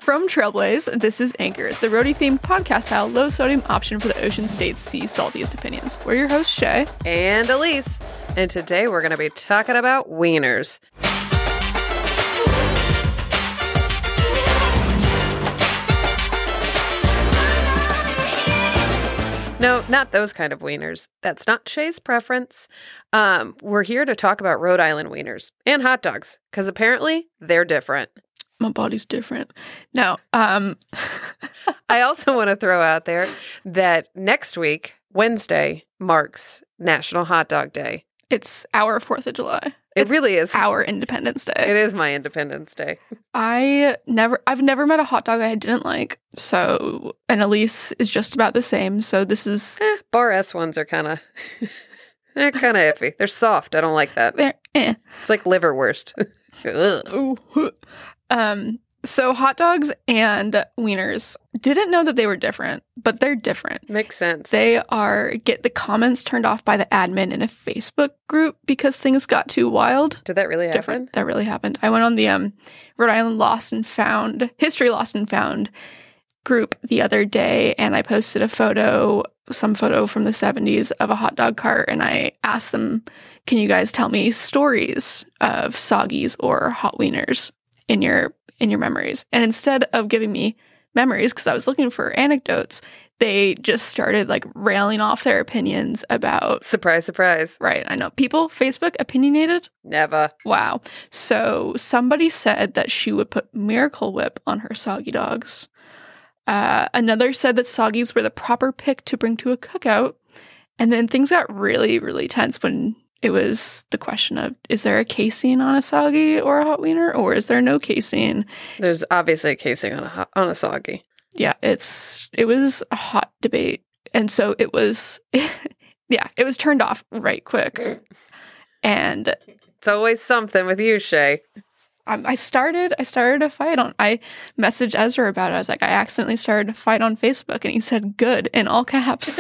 From Trailblaze, this is Anchor, the roadie-themed podcast-style, low-sodium option for the Ocean State's sea saltiest opinions. We're your hosts, Shay. And Elise. And today we're going to be talking about wieners. No, not those kind of wieners. That's not Shay's preference. We're here to talk about Rhode Island wieners and hot dogs, because apparently they're different. My body's different. No, I also want to throw out there that next week, Wednesday, marks National Hot Dog Day. it's our 4th of July. It really is. Our Independence Day. It is my Independence Day. I've never met a hot dog I didn't like. So, and Elise is just about the same. So this is... Bar S ones are kind of... They're kind of iffy. They're soft. I don't like that. It's like liverwurst. So hot dogs and wieners, didn't know that they were different, but they're different. Makes sense. They get the comments turned off by the admin in a Facebook group because things got too wild. Did that really happen? Different. That really happened. I went on the Rhode Island History Lost and Found group the other day, and I posted some photo from the 70s of a hot dog cart, and I asked them, can you guys tell me stories of soggies or hot wieners in your memories? And instead of giving me memories, because I was looking for anecdotes, they just started like railing off their opinions about... Surprise, surprise. Right, I know. People, Facebook, opinionated? Never. Wow. So somebody said that she would put Miracle Whip on her soggy dogs. Another said that soggies were the proper pick to bring to a cookout. And then things got really, really tense when it was the question of, is there a casing on a soggy or a hot wiener, or is there no casing? There's obviously a casing on a soggy. Yeah, it was a hot debate. And so it was, it was turned off right quick. And it's always something with you, Shay. I started a fight I messaged Ezra about it. I was like, I accidentally started a fight on Facebook, and he said good in all caps.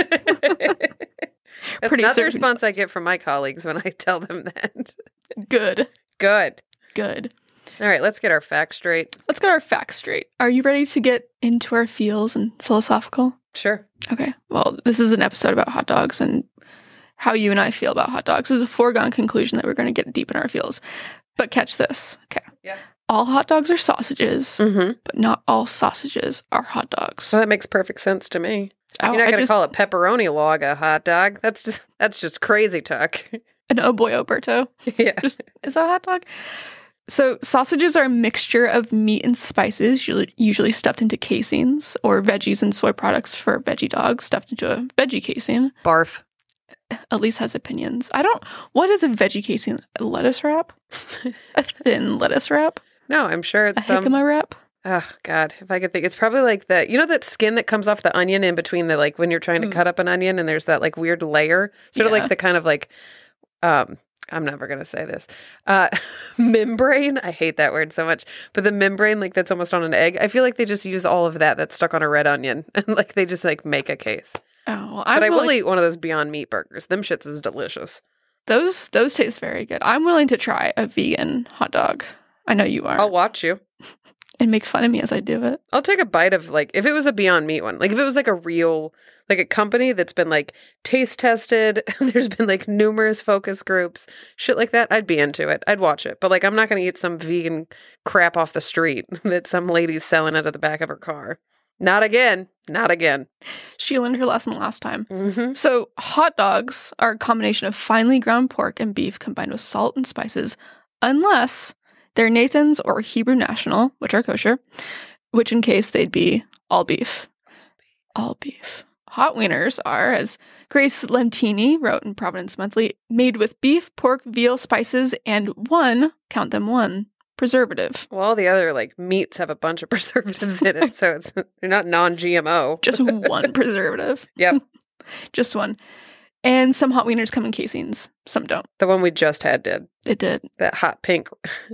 That's not the response I get from my colleagues when I tell them that. Good. All right, let's get our facts straight. Are you ready to get into our feels and philosophical? Sure. Okay. Well, this is an episode about hot dogs and how you and I feel about hot dogs. It was a foregone conclusion that we're going to get deep in our feels. But catch this. Okay. Yeah. All hot dogs are sausages, but not all sausages are hot dogs. Well, that makes perfect sense to me. Oh, You're not going to call a pepperoni log a hot dog. That's just crazy talk. An oh boy, Oberto. Yeah. Is that a hot dog? So sausages are a mixture of meat and spices, usually stuffed into casings, or veggies and soy products for veggie dogs stuffed into a veggie casing. Barf. Elise has opinions. What is a veggie casing? A lettuce wrap? A thin lettuce wrap? No, I'm sure it's a jicama wrap? Oh, God, if I could think. It's probably like that skin that comes off the onion in between the, like, when you're trying to cut up an onion and there's that, like, weird layer. Sort of like the kind of, like, I'm never going to say this. Membrane. I hate that word so much. But the membrane, like, that's almost on an egg. I feel like they just use all of that's stuck on a red onion. And, like, they just, like, make a case. Oh, well, I will eat one of those Beyond Meat burgers. Them shits is delicious. Those taste very good. I'm willing to try a vegan hot dog. I know you are. I'll watch you. And make fun of me as I do it. I'll take a bite of, like, if it was a Beyond Meat one. Like, if it was, like, a real, like, a company that's been, like, taste tested. There's been, like, numerous focus groups. Shit like that. I'd be into it. I'd watch it. But, like, I'm not going to eat some vegan crap off the street that some lady's selling out of the back of her car. Not again. She learned her lesson last time. Mm-hmm. So hot dogs are a combination of finely ground pork and beef combined with salt and spices, unless they're Nathan's or Hebrew National, which are kosher, which in case they'd be all beef. All beef. Hot wieners are, as Grace Lentini wrote in Providence Monthly, made with beef, pork, veal, spices, and one preservative. Well, all the other, like, meats have a bunch of preservatives in it, so they're not non-GMO. Just one preservative. Yep. Just one. And some hot wieners come in casings. Some don't. The one we just had did. It did. That hot pink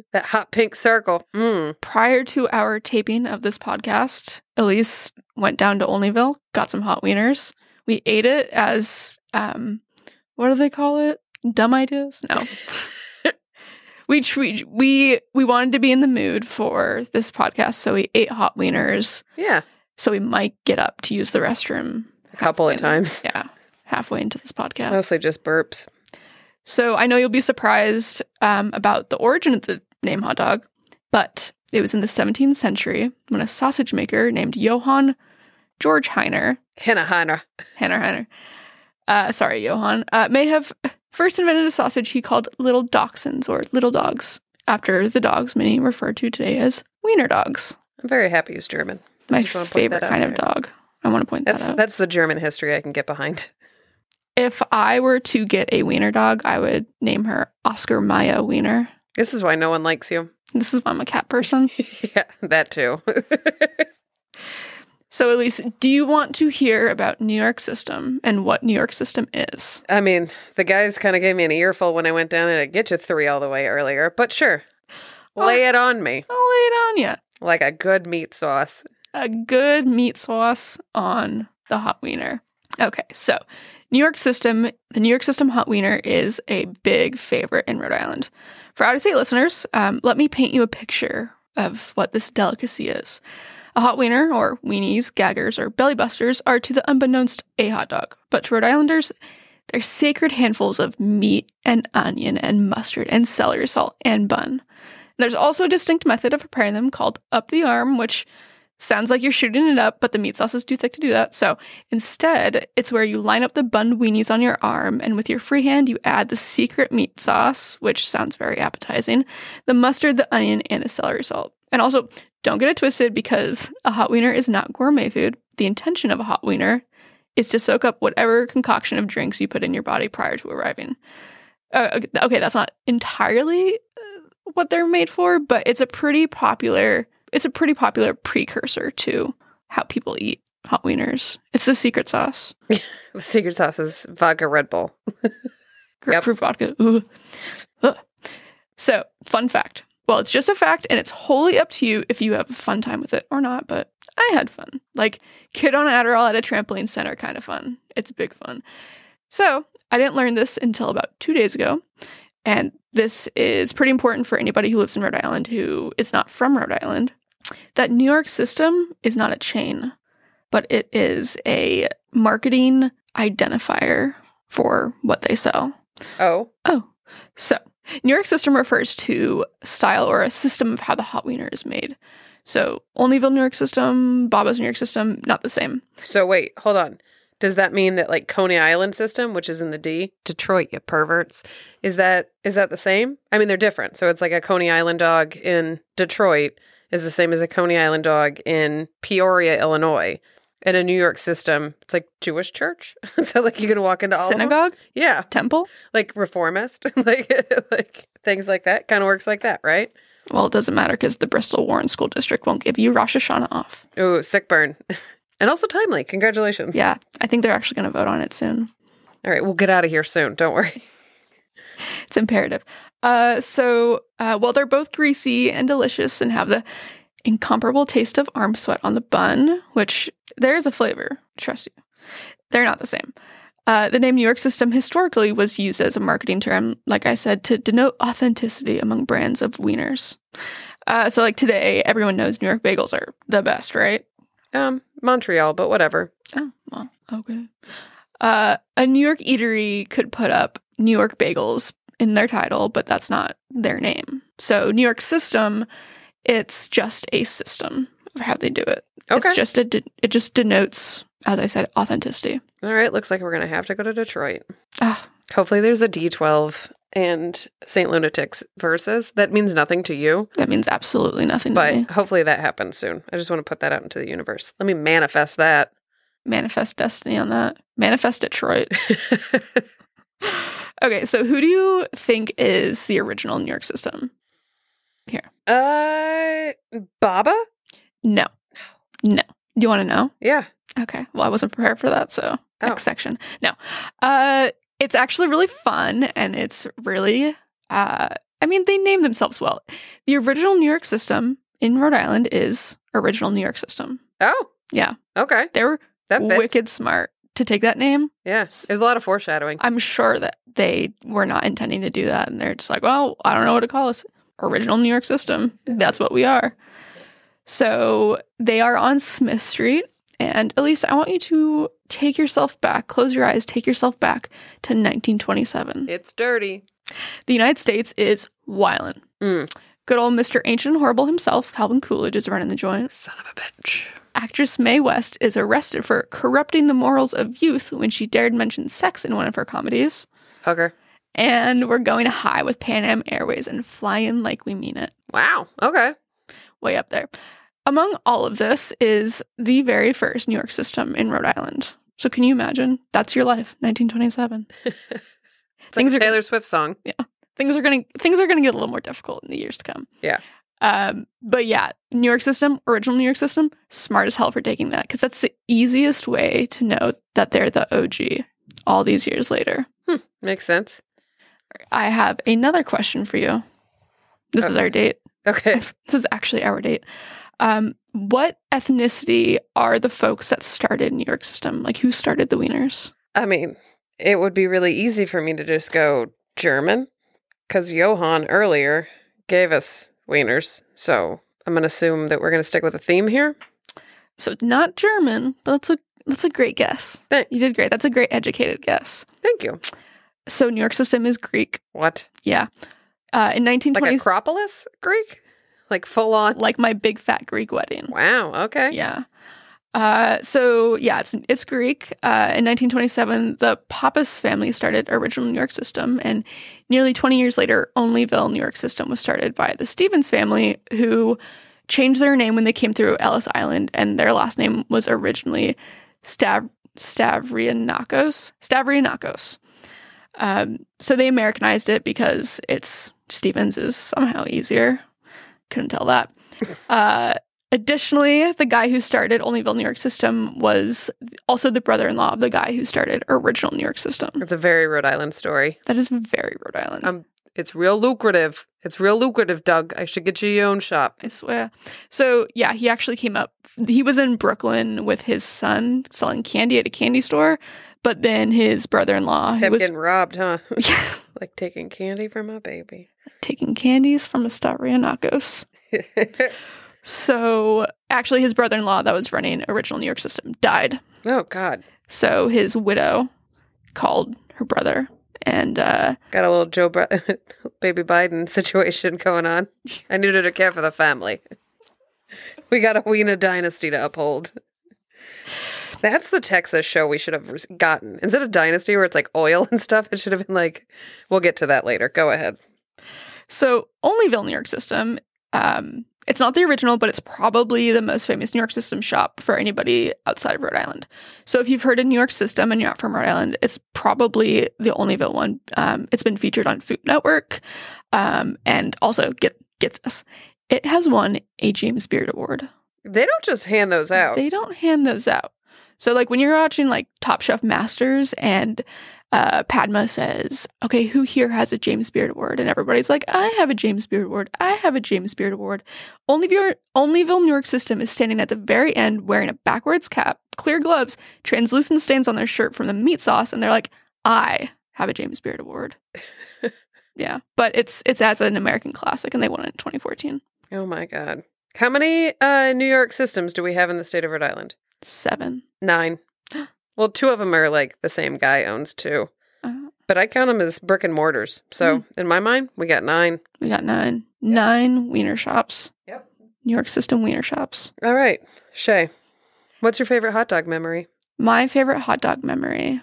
circle. Prior to our taping of this podcast, Elise went down to Olneyville, got some hot wieners. We ate it as, what do they call it? Dumb ideas? No. we wanted to be in the mood for this podcast, so we ate hot wieners. Yeah. So we might get up to use the restroom a couple of times. Yeah, halfway into this podcast. Mostly just burps. So I know you'll be surprised about the origin of the name hot dog, but it was in the 17th century when a sausage maker named Johann Georg Heiner. Heiner. Johann may have first invented a sausage he called little dachshunds, or little dogs, after the dogs many refer to today as wiener dogs. I'm very happy he's German. My favorite kind of dog. I want to point that out. That's the German history I can get behind. If I were to get a wiener dog, I would name her Oscar Maia Wiener. This is why no one likes you. This is why I'm a cat person. Yeah, that too. So, Elise, do you want to hear about New York System and what New York System is? I mean, the guys kind of gave me an earful when I went down there to get you 3 all the way earlier, but sure. Lay it on me. I'll lay it on you. Like a good meat sauce. A good meat sauce on the hot wiener. Okay, so the New York System hot wiener is a big favorite in Rhode Island. For out-of-state listeners, let me paint you a picture of what this delicacy is. A hot wiener, or weenies, gaggers, or belly busters, are to the unbeknownst a hot dog. But to Rhode Islanders, they're sacred handfuls of meat and onion and mustard and celery salt and bun. There's also a distinct method of preparing them called up the arm, which sounds like you're shooting it up, but the meat sauce is too thick to do that. So instead, it's where you line up the bun weenies on your arm, and with your free hand, you add the secret meat sauce, which sounds very appetizing, the mustard, the onion, and the celery salt. And also, don't get it twisted, because a hot wiener is not gourmet food. The intention of a hot wiener is to soak up whatever concoction of drinks you put in your body prior to arriving. Okay, that's not entirely what they're made for, but it's a pretty popular precursor to how people eat hot wieners. It's the secret sauce. The secret sauce is vodka Red Bull. Grapefruit vodka. Ooh. Ugh. So, fun fact. Well, it's just a fact, and it's wholly up to you if you have a fun time with it or not, but I had fun. Like, kid on Adderall at a trampoline center kind of fun. It's big fun. So, I didn't learn this until about 2 days ago, and this is pretty important for anybody who lives in Rhode Island who is not from Rhode Island, that New York System is not a chain, but it is a marketing identifier for what they sell. Oh. So, New York System refers to style or a system of how the hot wiener is made. So, Olneyville, New York System, Baba's New York System, not the same. So, wait, hold on. Does that mean that, like, Coney Island System, which is in the D, Detroit, you perverts, is that the same? I mean, they're different. So, it's like a Coney Island dog in Detroit is the same as a Coney Island dog in Peoria, Illinois. And a New York System, it's like Jewish church. So, like, you can walk into all synagogue? Of them. Yeah. Temple? Like reformist. like things like that. Kind of works like that, right? Well, it doesn't matter because the Bristol Warren School District won't give you Rosh Hashanah off. Ooh, sick burn. And also timely. Congratulations. Yeah. I think they're actually going to vote on it soon. All right. We'll get out of here soon. Don't worry. It's imperative. So, they're both greasy and delicious and have the incomparable taste of arm sweat on the bun, which there is a flavor. Trust you. They're not the same. The name New York System historically was used as a marketing term, like I said, to denote authenticity among brands of wieners. So like today, everyone knows New York bagels are the best, right? Montreal, but whatever. Oh, well, okay. A New York eatery could put up New York bagels in their title, but that's not their name. So New York System, it's just a system of how they do it. Okay. It's just it just denotes, as I said, authenticity. All right. Looks like we're going to have to go to Detroit. Ah. Hopefully there's a D12 and St. Lunatics versus. That means nothing to you. That means absolutely nothing to me. But hopefully that happens soon. I just want to put that out into the universe. Let me manifest that. Manifest destiny on that. Manifest Detroit. Okay, so who do you think is the original New York System? Here. Baba? No. Do you want to know? Yeah. Okay. Well, I wasn't prepared for that, so next section. No. It's actually really fun, and it's really, they name themselves well. The original New York System in Rhode Island is Original New York System. Oh. Yeah. Okay. They were wicked smart to take that name. Yes. There's a lot of foreshadowing. I'm sure that they were not intending to do that. And they're just like, well, I don't know what to call us. Original New York System. That's what we are. So they are on Smith Street. And Elise, I want you to take yourself back, close your eyes, take yourself back to 1927. It's dirty. The United States is wildin'. Good old Mr. Ancient and Horrible himself, Calvin Coolidge, is running the joint. Son of a bitch. Actress Mae West is arrested for corrupting the morals of youth when she dared mention sex in one of her comedies. Hugger. And we're going high with Pan Am Airways and flying like we mean it. Wow. Okay. Way up there. Among all of this is the very first New York System in Rhode Island. So can you imagine? That's your life, 1927. It's like a Taylor Swift song. Yeah. Things are gonna get a little more difficult in the years to come. Yeah. But yeah, New York System, original New York System, smart as hell for taking that, because that's the easiest way to know that they're the OG all these years later. Makes sense. I have another question for you. This is our date. Okay. This is actually our date. What ethnicity are the folks that started New York System? Like, who started the Wieners? I mean, it would be really easy for me to just go German, because Johann earlier gave us Wieners. So I'm going to assume that we're going to stick with a theme here. So not German, but that's a great guess. Thanks. You did great. That's a great educated guess. Thank you. So New York System is Greek. What? Yeah. In 1920s. Like Acropolis Greek? Like full on? Like my big fat Greek wedding. Wow. Okay. Yeah. So yeah, it's Greek. In 1927, the Pappas family started original New York System, and nearly 20 years later, Onlyville New York System was started by the Stevens family, who changed their name when they came through Ellis Island, and their last name was originally Stavrianakos. So they Americanized it because Stevens is somehow easier. Couldn't tell that. Additionally, the guy who started Onlyville New York System was also the brother-in-law of the guy who started original New York System. It's a very Rhode Island story. That is very Rhode Island. It's real lucrative. It's real lucrative, Doug. I should get you your own shop. I swear. So, yeah, he actually came up. He was in Brooklyn with his son selling candy at a candy store, but then his brother-in-law Kept getting robbed, huh? Yeah. Like taking candy from a baby. Taking candies from a Stavrianakos. So, actually, his brother-in-law that was running original New York System died. Oh, God. So, his widow called her brother and... Got a little baby Biden situation going on. I needed to care for the family. We got a Wiener dynasty to uphold. That's the Texas show we should have gotten. Instead of Dynasty, where it's like oil and stuff, it should have been like, we'll get to that later. Go ahead. So, Onlyville New York System... it's not the original, but it's probably the most famous New York System shop for anybody outside of Rhode Island. So if you've heard of New York System and you're not from Rhode Island, it's probably the Onlyville one. It's been featured on Food Network. And also, get this, it has won a James Beard Award. They don't just hand those out. They don't hand those out. So like when you're watching like Top Chef Masters and Padma says, okay, who here has a James Beard Award? And everybody's like, I have a James Beard Award. I have a James Beard Award. Onlyville New York System is standing at the very end wearing a backwards cap, clear gloves, translucent stains on their shirt from the meat sauce. And they're like, I have a James Beard Award. Yeah. But it's as an American classic and they won it in 2014. Oh my God. How many New York Systems do we have in the state of Rhode Island? 7. 9. Well, 2 of them are like the same guy owns 2. But I count them as brick and mortars. So in my mind, we got 9. We got 9. Yep. 9 wiener shops. Yep. New York System wiener shops. All right. Shay, what's your favorite hot dog memory? My favorite hot dog memory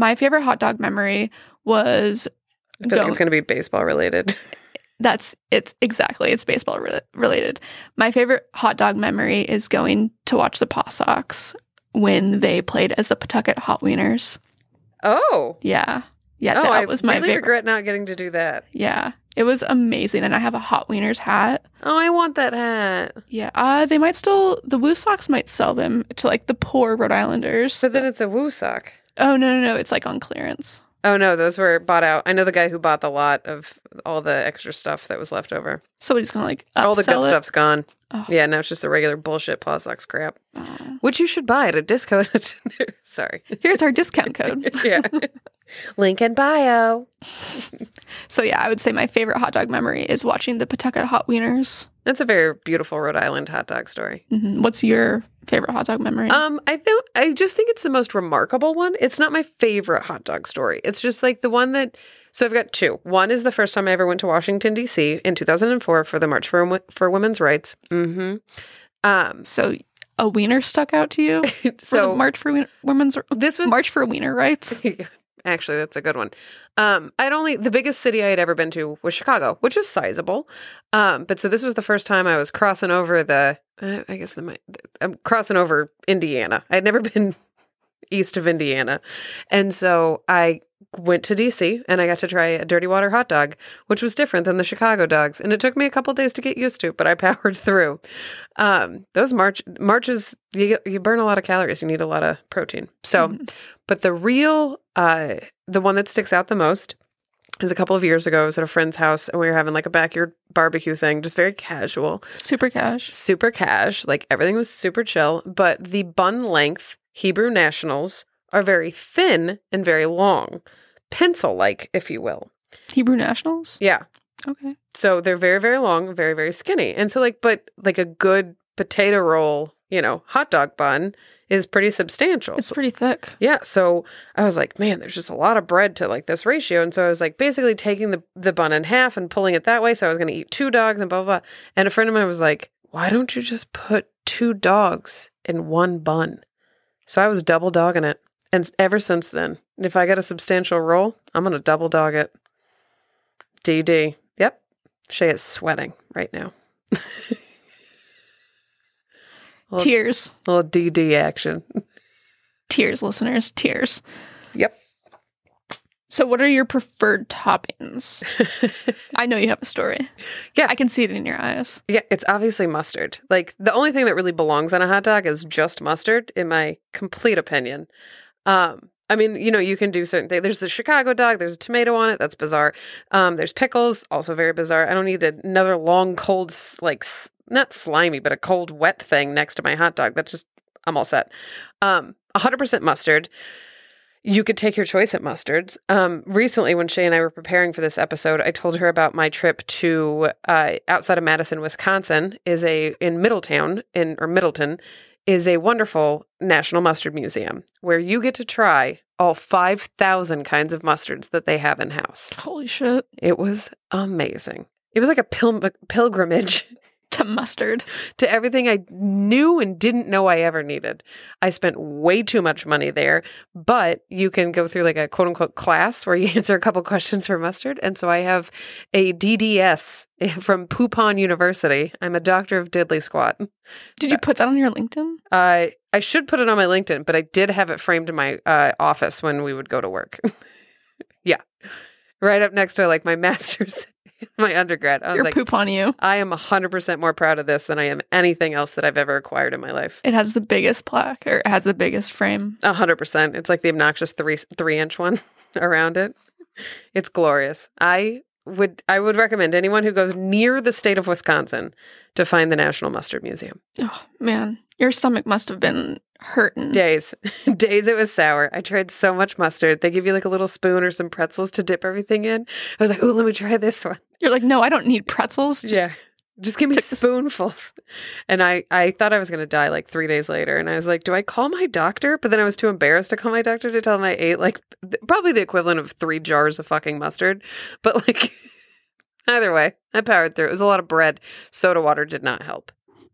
was... I feel like it's going to be baseball related. It's baseball related. My favorite hot dog memory is going to watch the Paw Sox when they played as the Pawtucket Hot Wieners. Oh. Yeah. Yeah, that was my favorite. I regret not getting to do that. Yeah. It was amazing. And I have a Hot Wieners hat. Oh, I want that hat. Yeah. They might the Woo Sox might sell them to like the poor Rhode Islanders. But then it's a Woo Sock. Oh, no. It's like on clearance. Oh, no, those were bought out. I know the guy who bought the lot of all the extra stuff that was left over. So he's going to like all the good upsell it? stuff's gone. Oh. Yeah, now it's just the regular bullshit Paw Sucks crap, Oh. which you should buy at a discount. Sorry. Here's our discount code. Yeah. Link in bio. So yeah, I would say my favorite hot dog memory is watching the Pawtucket Hot Wieners. That's a very beautiful Rhode Island hot dog story. Mm-hmm. What's your favorite hot dog memory? I just think it's the most remarkable one. It's not my favorite hot dog story. It's just like the one that. So I've got two. One is the first time I ever went to Washington D.C. in 2004 for the March for Women's Rights. Mm-hmm. So a wiener stuck out to you? So for the March for Women's. This was March for Wiener Rights. Actually, that's a good one. The biggest city I had ever been to was Chicago, which is sizable. But so this was the first time I was crossing over I'm crossing over Indiana. I'd never been east of Indiana. And so I went to DC and I got to try a Dirty Water hot dog, which was different than the Chicago dogs. And it took me a couple days to get used to, but I powered through. Those marches, you burn a lot of calories. You need a lot of protein. So, but the one that sticks out the most is a couple of years ago. I was at a friend's house and we were having like a backyard barbecue thing, just very casual. Super cash. Like everything was super chill, but the bun length Hebrew Nationals are very thin and very long. Pencil-like, if you will. Hebrew Nationals? Yeah. Okay. So they're very, very long, very, very skinny. And so but a good potato roll, hot dog bun is pretty substantial. It's pretty thick. Yeah. So I was like, man, there's just a lot of bread to like this ratio. And so I was like basically taking the bun in half and pulling it that way. So I was going to eat 2 dogs and blah, blah, blah. And a friend of mine was like, why don't you just put 2 dogs in 1 bun? So I was double dogging it. And ever since then, if I get a substantial roll, I'm going to double dog it. DD. Yep. Shay is sweating right now. Tears. A little DD action. Tears, listeners. Tears. Yep. So what are your preferred toppings? I know you have a story. Yeah. I can see it in your eyes. Yeah, it's obviously mustard. Like, the only thing that really belongs on a hot dog is just mustard, in my complete opinion. I mean, you can do certain things. There's the Chicago dog. There's a tomato on it. That's bizarre. There's pickles. Also very bizarre. I don't need another long, cold, like, not slimy, but a cold, wet thing next to my hot dog. That's just, I'm all set. 100% mustard. You could take your choice at mustards. Recently, when Shay and I were preparing for this episode, I told her about my trip to outside of Madison, Wisconsin, in Middleton, is a wonderful National Mustard Museum where you get to try all 5,000 kinds of mustards that they have in-house. Holy shit. It was amazing. It was like a pilgrimage to mustard. To everything I knew and didn't know I ever needed. I spent way too much money there, but you can go through like a quote unquote class where you answer a couple questions for mustard. And so I have a DDS from Poupon University. I'm a doctor of diddly squat. Did you put that on your LinkedIn? I should put it on my LinkedIn, but I did have it framed in my office when we would go to work. Yeah. Right up next to like my master's. My undergrad. I was like, poop on you. I am 100% more proud of this than I am anything else that I've ever acquired in my life. It has the biggest plaque, or it has the biggest frame. 100%. It's like the obnoxious 3-inch one around it. It's glorious. I would recommend anyone who goes near the state of Wisconsin to find the National Mustard Museum. Oh, man. Your stomach must have been hurting. Days it was sour. I tried so much mustard. They give you like a little spoon or some pretzels to dip everything in. I was like, oh, let me try this one. You're like, no, I don't need pretzels. Just give me spoonfuls. And I thought I was going to die like 3 days later. And I was like, do I call my doctor? But then I was too embarrassed to call my doctor to tell him I ate like probably the equivalent of 3 jars of fucking mustard. But like, either way, I powered through. It was a lot of bread. Soda water did not help.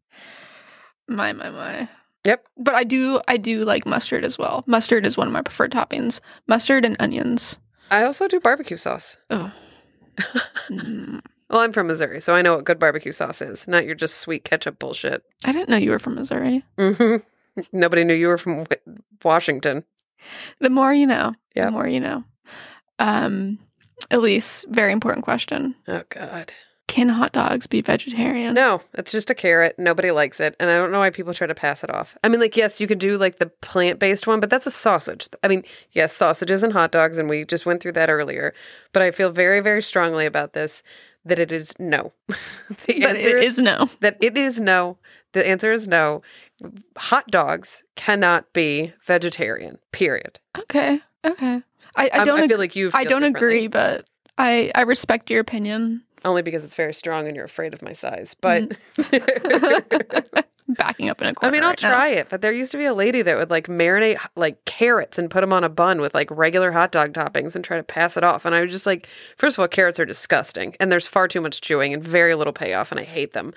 My. Yep. But I do like mustard as well. Mustard is one of my preferred toppings. Mustard and onions. I also do barbecue sauce. Oh. Well, I'm from Missouri, so I know what good barbecue sauce is. Not your just sweet ketchup bullshit. I didn't know you were from Missouri. Mm-hmm. Nobody knew you were from Washington. The more you know. Yep. The more you know. Elise, very important question. Oh, God. Can hot dogs be vegetarian? No, it's just a carrot. Nobody likes it. And I don't know why people try to pass it off. I mean, like, yes, you could do like the plant-based one, but that's a sausage. I mean, yes, sausages and hot dogs, and we just went through that earlier. But I feel very, very strongly about this, that it is no. The answer is no. That it is no. The answer is no. Hot dogs cannot be vegetarian, period. Okay. I feel like you feel I don't agree, differently. but I respect your opinion. Only because it's very strong and you're afraid of my size. But Backing up in a corner. I mean, I'll right now. try it. But there used to be a lady that would like marinate like carrots and put them on a bun with like regular hot dog toppings and try to pass it off. And I was just like, first of all, carrots are disgusting and there's far too much chewing and very little payoff, and I hate them.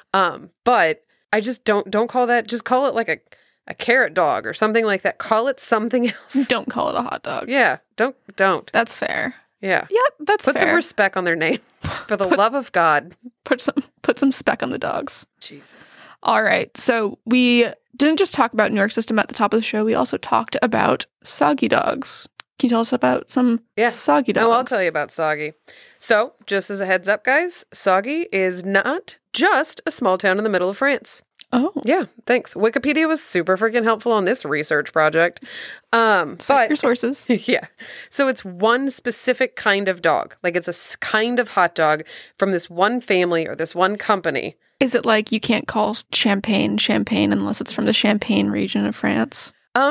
But I just don't call that. Just call it like a carrot dog or something like that. Call it something else. Don't call it a hot dog. Yeah, don't. That's fair. Yeah. Yeah, that's Put fair. some respect on their name. For the love of God. Put some speck on the dogs. Jesus. All right. So we didn't just talk about New York System at the top of the show. We also talked about soggy dogs. Can you tell us about some soggy dogs? Oh, I'll tell you about Soggy. So, just as a heads up, guys, Soggy is not just a small town in the middle of France. Oh. Yeah, thanks. Wikipedia was super freaking helpful on this research project. Cite your sources. Yeah. So it's one specific kind of dog. Like it's a kind of hot dog from this one family or this one company. Is it like you can't call champagne unless it's from the Champagne region of France?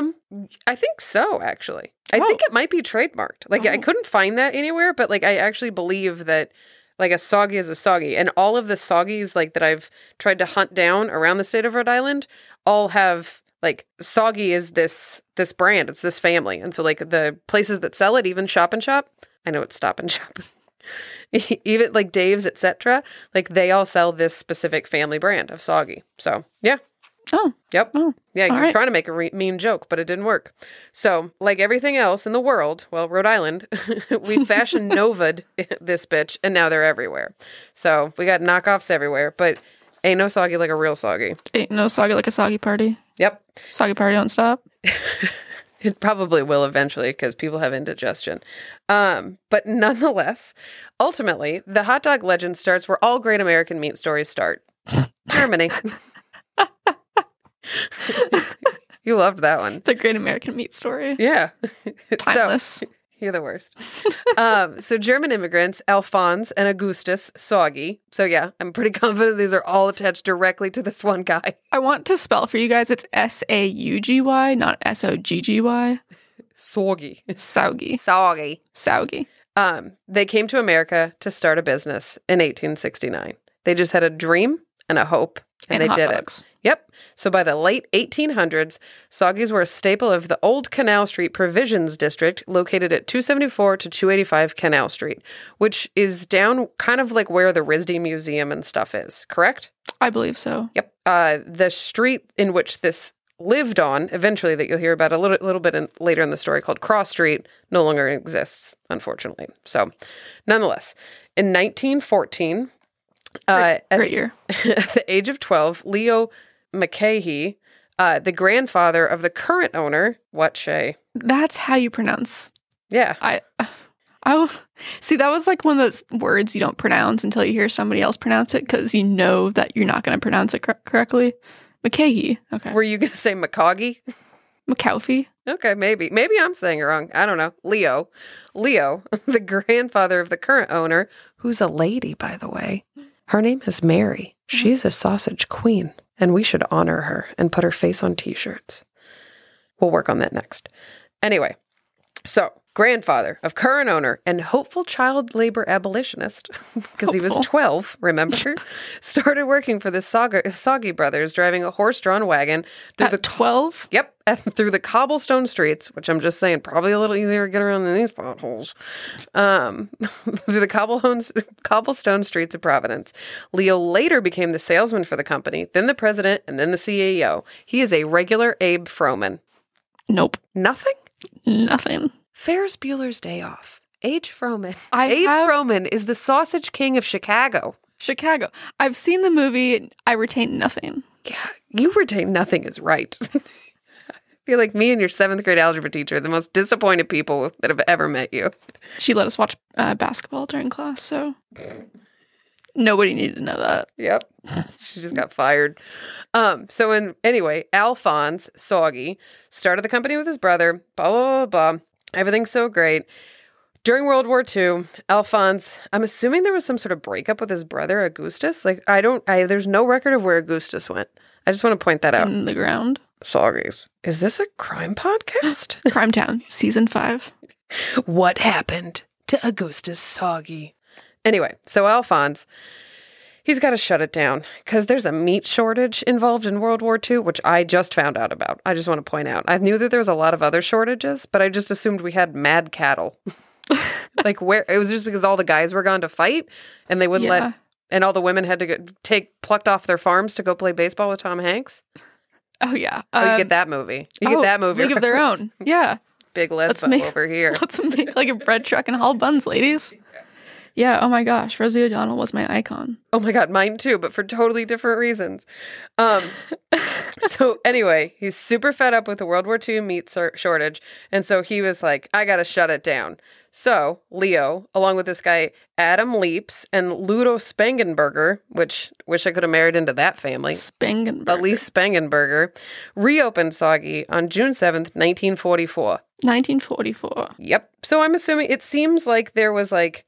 I think so, actually. I think it might be trademarked. Like I couldn't find that anywhere, but like I actually believe that like a soggy is a soggy. And all of the soggies like that I've tried to hunt down around the state of Rhode Island all have like Soggy is this brand. It's this family. And so like the places that sell it, even Shop and Shop, I know it's Stop and Shop. Even like Dave's, etc., like they all sell this specific family brand of Soggy. So, yeah. Oh. Yep. Oh. Yeah, you're right. trying to make a mean joke, but it didn't work. So, like everything else in the world, well, Rhode Island, we fashion nova'd this bitch, and now they're everywhere. So, we got knockoffs everywhere, but ain't no Soggy like a real Soggy. Ain't no soggy like a soggy party. Yep. Soggy party don't stop. It probably will eventually because people have indigestion. But nonetheless, ultimately, the hot dog legend starts where all great American meat stories start. Germany. You loved that one. The Great American Meat Story. Yeah. Timeless. So, you're the worst. So German immigrants, Alphonse and Augustus Soggy. So yeah, I'm pretty confident these are all attached directly to this one guy. I want to spell for you guys. It's Saugy, not Soggy. Soggy. Saugy. Soggy. Saugy. They came to America to start a business in 1869. They just had a dream and a hope, and they hot did dogs. it. Yep. So by the late 1800s, Soggies were a staple of the Old Canal Street Provisions District, located at 274 to 285 Canal Street, which is down kind of like where the RISD Museum and stuff is, correct? I believe so. Yep. The street in which this lived on, eventually, that you'll hear about a little bit later in the story, called Cross Street, no longer exists, unfortunately. So, nonetheless, in 1914, Great year. at the age of 12, Leo McCahey, the grandfather of the current owner, what Shay? That's how you pronounce. Yeah. I see. That was like one of those words you don't pronounce until you hear somebody else pronounce it because you know that you're not going to pronounce it correctly. McCahey. Okay. Were you going to say McCoggy? McCaufey. Okay, maybe. Maybe I'm saying it wrong. I don't know. Leo, the grandfather of the current owner, who's a lady, by the way. Her name is Mary. She's a sausage queen, and we should honor her and put her face on t-shirts. We'll work on that next. Anyway, so grandfather of current owner and hopeful child labor abolitionist, because he was 12, remember, started working for the Soggy brothers, driving a horse-drawn wagon through the 12. Yep, through the cobblestone streets, which I'm just saying probably a little easier to get around than these potholes. Through the cobblestone streets of Providence. Leo later became the salesman for the company, then the president, and then the CEO. He is a regular Abe Froman. Nope. Nothing? Nothing. Ferris Bueller's Day Off. Abe Froman. Abe Froman is the sausage king of Chicago. Chicago. I've seen the movie. I retain nothing. Yeah, you retain nothing is right. I feel like me and your 7th grade algebra teacher are the most disappointed people that have ever met you. She let us watch basketball during class, so Nobody needed to know that. Yep. She just got fired. Anyway, Alphonse Soggy started the company with his brother, blah, blah, blah, blah. Everything's so great. During World War II, Alphonse, I'm assuming there was some sort of breakup with his brother, Augustus. Like, there's no record of where Augustus went. I just want to point that out. In the ground. Soggies. Is this a crime podcast? Crime Town, season 5. What happened to Augustus Soggy? Anyway, so Alphonse, he's got to shut it down because there's a meat shortage involved in World War II, which I just found out about. I just want to point out. I knew that there was a lot of other shortages, but I just assumed we had mad cattle. Like, where it was just because all the guys were gone to fight and they wouldn't and all the women had to plucked off their farms to go play baseball with Tom Hanks. Oh, yeah. You get that movie. You get that movie. League of Their Own. Yeah. Big lesbian over here. Let's make like a bread truck and haul buns, ladies. Yeah, oh my gosh, Rosie O'Donnell was my icon. Oh my God, mine too, but for totally different reasons. So anyway, he's super fed up with the World War II meat shortage, and so he was like, I gotta shut it down. So Leo, along with this guy, Adam Leaps and Ludo Spangenberger, which wish I could have married into that family. Elise Spangenberger, reopened Soggy on June 7th, 1944. 1944. Yep. So I'm assuming, it seems like there was like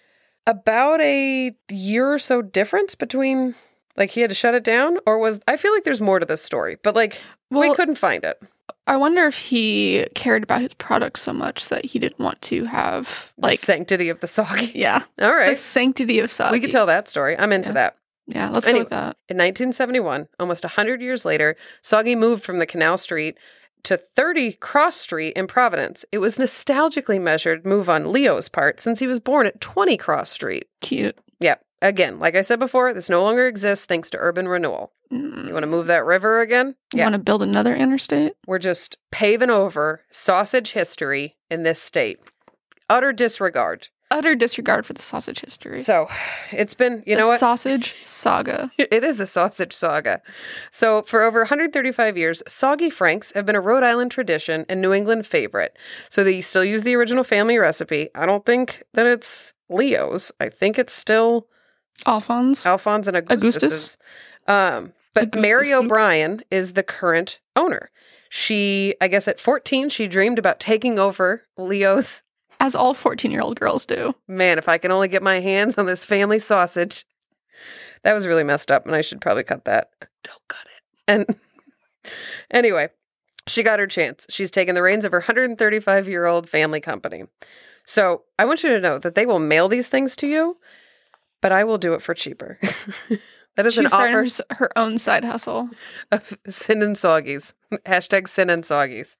about a year or so difference between, like, he had to shut it down, or I feel like there's more to this story, but like, we couldn't find it. I wonder if he cared about his product so much that he didn't want to have, like, the sanctity of the Soggy. Yeah. All right. The sanctity of Soggy. We could tell that story. I'm into that. Yeah, let's go with that. In 1971, almost 100 years later, Soggy moved from the Canal Street to 30 Cross Street in Providence. It was nostalgically measured move on Leo's part since he was born at 20 Cross Street. Cute. Yeah. Again, like I said before, this no longer exists thanks to urban renewal. You want to move that river again? You want to build another interstate? We're just paving over sausage history in this state. Utter disregard. Utter disregard for the sausage history. So it's been, you know what? Sausage saga. It is a sausage saga. So for over 135 years, soggy franks have been a Rhode Island tradition and New England favorite. So they still use the original family recipe. I don't think that it's Leo's. I think it's still Alphonse and Augustus. But Mary O'Brien is the current owner. She, I guess at 14, she dreamed about taking over Leo's. As all 14-year-old girls do. Man, if I can only get my hands on this family sausage. That was really messed up, and I should probably cut that. Don't cut it. And anyway, she got her chance. She's taken the reins of her 135-year-old family company. So I want you to know that they will mail these things to you, but I will do it for cheaper. That is She's an offer. Her own side hustle. Of Sin and Soggies. Hashtag Sin and Soggies.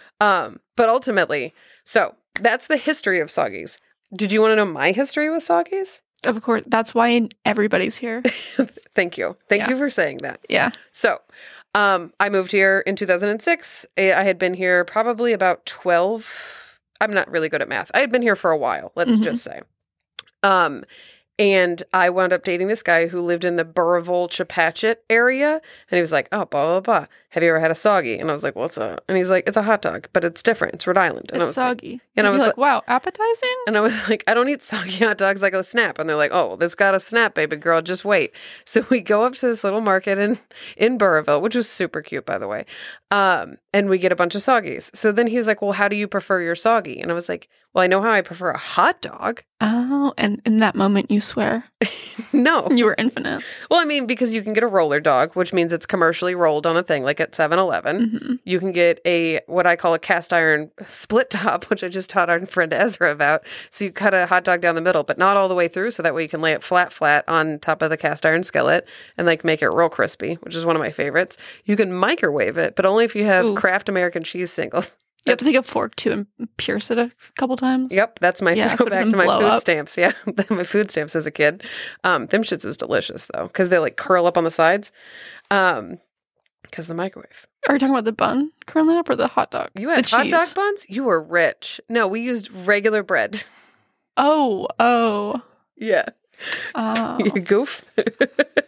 But ultimately, so that's the history of Soggies. Did you want to know my history with Soggies? Of course. That's why everybody's here. Thank you. Thank you for saying that. Yeah. So I moved here in 2006. I had been here probably about 12. I'm not really good at math. I had been here for a while, let's just say. And I wound up dating this guy who lived in the Burrillville, Chepachet area. And he was like, oh, blah, blah, blah. Have you ever had a soggy? And I was like, what's a? And he's like, it's a hot dog, but it's different. It's Rhode Island. And it's soggy. Like, and I was like, wow, appetizing? And I was like, I don't eat soggy hot dogs like a snap. And they're like, oh, well, this got a snap, baby girl. Just wait. So we go up to this little market in Burrillville, which was super cute, by the way. And we get a bunch of soggies. So then he was like, well, how do you prefer your soggy? And I was like, well, I know how I prefer a hot dog. Oh, and in that moment you swear. No. You were infinite. Well, I mean, because you can get a roller dog, which means it's commercially rolled on a thing, like at 7-Eleven. You can get what I call a cast iron split top, which I just taught our friend Ezra about. So you cut a hot dog down the middle, but not all the way through, so that way you can lay it flat on top of the cast iron skillet and like make it real crispy, which is one of my favorites. You can microwave it, but only if you have Kraft American cheese singles. You have to take a fork too and pierce it a couple times. Yep, that's my so go back to my food stamps. Yeah, my food stamps as a kid. Them shits is delicious though, because they like curl up on the sides. Because the microwave. Are you talking about the bun curling up or the hot dog? You had hot dog buns? You were rich. No, we used regular bread. Oh. Yeah. Oh. You goof.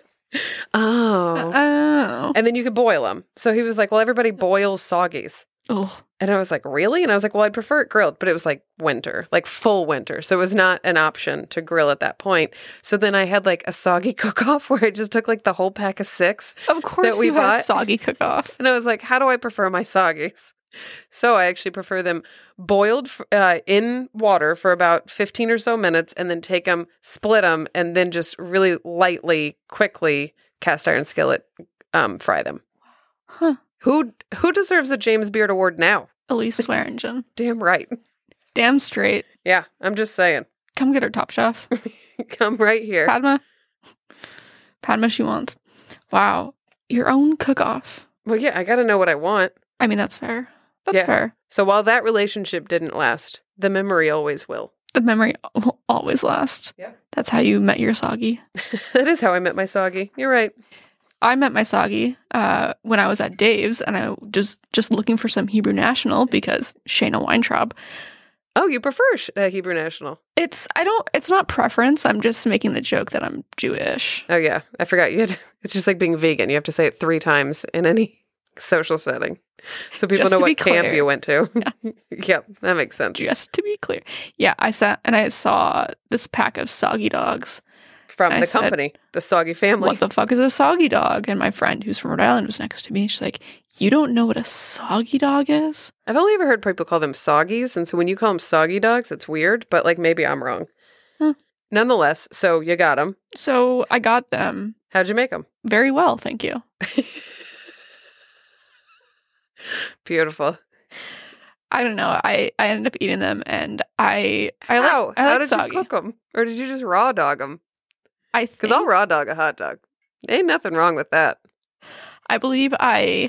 Oh. And then you could boil them. So he was like, well, everybody boils soggies. Oh, And I was like, really? And I was like, well, I'd prefer it grilled, but it was like winter, like full winter. So it was not an option to grill at that point. So then I had like a soggy cook-off where I just took like the whole pack of 6 of course that we you had a bought. soggy cook-off. And I was like, how do I prefer my soggies? So I actually prefer them boiled in water for about 15 or so minutes and then take them, split them, and then just really lightly, quickly cast iron skillet fry them. Huh. Who deserves a James Beard Award now? Elise Swearingen. Damn right. Damn straight. Yeah, I'm just saying. Come get her, Top Chef. Come right here. Padma she wants. Wow. Your own cook-off. Well, yeah, I got to know what I want. I mean, that's fair. That's fair. So while that relationship didn't last, the memory always will. The memory will always last. Yeah. That's how you met your soggy. That is how I met my soggy. You're right. I met my soggy when I was at Dave's, and I was just looking for some Hebrew National because Shayna Weintraub. Oh, you prefer Hebrew National? It's not preference. I'm just making the joke that I'm Jewish. Oh yeah, I forgot. It's just like being vegan. You have to say it 3 times in any social setting, so people Just know to be what camp clear. you went to. Yeah. Yep, that makes sense. Just to be clear. Yeah, I sat and I saw this pack of soggy dogs. From I the said, company, the Soggy family. What the fuck is a soggy dog? And my friend who's from Rhode Island was next to me. She's like, you don't know what a soggy dog is? I've only ever heard people call them soggies, and so when you call them soggy dogs, it's weird, but like maybe I'm wrong. Huh. Nonetheless, so you got them. So I got them How'd you make them? very well, thank you. Beautiful. I don't know. I ended up eating them, and I How like did soggy. you cook them? Or did you just raw dog them? I Because I'll raw dog a hot dog. Ain't nothing wrong with that. I believe I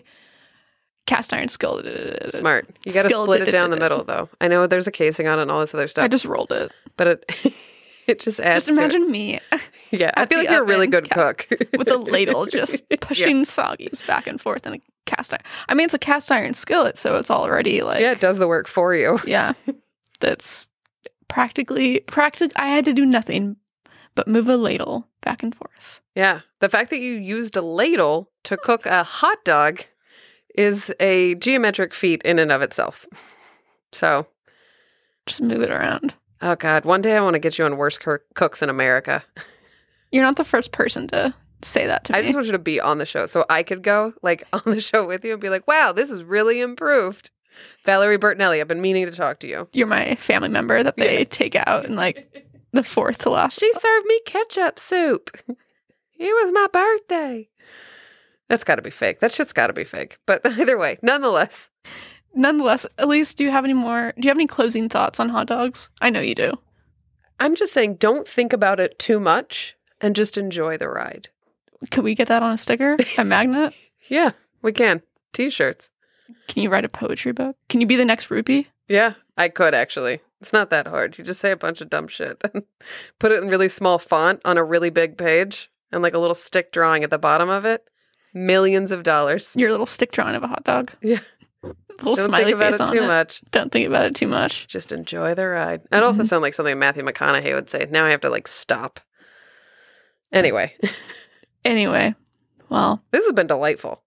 cast iron skillet. Smart. You got to Skillet split it down the it. middle, though. I know there's a casing on it and all this other stuff. I just rolled it. But it just adds Just imagine to me it. Yeah, I at feel the like you're a really oven, good cook. with a ladle just pushing soggies back and forth in a cast iron. I mean, it's a cast iron skillet, so it's already like Yeah, it does the work for you. yeah. That's practically. I had to do nothing but move a ladle back and forth. Yeah. The fact that you used a ladle to cook a hot dog is a geometric feat in and of itself. So, Just move it around. oh God, one day I want to get you on Worst Cooks in America. You're not the first person to say that to me. I just want you to be on the show so I could go like on the show with you and be like, wow, this is really improved. Valerie Bertinelli, I've been meaning to talk to you. You're my family member that they take out in like the 4th to last. She served me ketchup soup. It was my birthday. That's got to be fake. That shit's got to be fake. But either way, nonetheless. Elise, do you have any closing thoughts on hot dogs? I know you do. I'm just saying, don't think about it too much and just enjoy the ride. Could we get that on a sticker? A magnet? Yeah, we can. T-shirts. Can you write a poetry book? Can you be the next Rupee? Yeah, I could actually. It's not that hard. You just say a bunch of dumb shit and put it in really small font on a really big page and like a little stick drawing at the bottom of it. Millions of dollars. Your little stick drawing of a hot dog. Yeah. Little Don't smiley think about face it on too it. much. Don't think about it too much. Just enjoy the ride. It also sound like something Matthew McConaughey would say. Now I have to like stop. Anyway, Anyway, well, this has been delightful.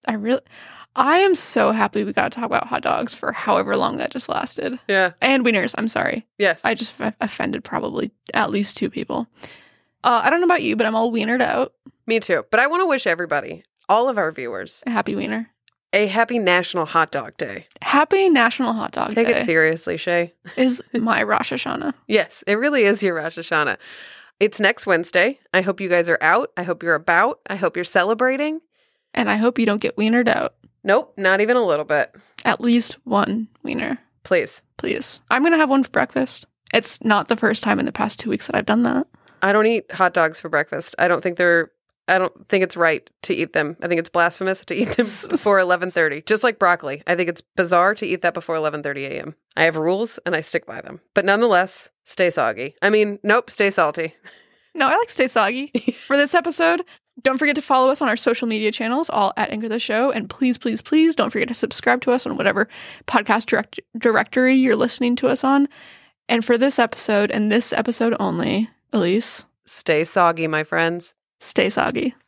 I am so happy we got to talk about hot dogs for however long that just lasted. Yeah. And wieners, I'm sorry. Yes. I just offended probably at least 2 people. I don't know about you, but I'm all wienered out. Me too. But I want to wish everybody, all of our viewers, A happy wiener. a happy National Hot Dog Day. Happy National Hot Dog Take Day it seriously, Shay. is my Rosh Hashanah. Yes, it really is your Rosh Hashanah. It's next Wednesday. I hope you guys are out. I hope you're about. I hope you're celebrating. And I hope you don't get wienered out. Nope, not even a little bit. At least 1 wiener, Please. please. I'm going to have one for breakfast. It's not the first time in the past 2 weeks that I've done that. I don't eat hot dogs for breakfast. I don't think it's right to eat them. I think it's blasphemous to eat them before 11:30. Just like broccoli. I think it's bizarre to eat that before 11:30 a.m. I have rules and I stick by them. But nonetheless, stay soggy. Stay salty. No, I like stay soggy. For this episode, don't forget to follow us on our social media channels, all at Anchor the Show. And please, please, please don't forget to subscribe to us on whatever podcast directory you're listening to us on. And for this episode and this episode only, Elise, Stay soggy, my friends. stay soggy.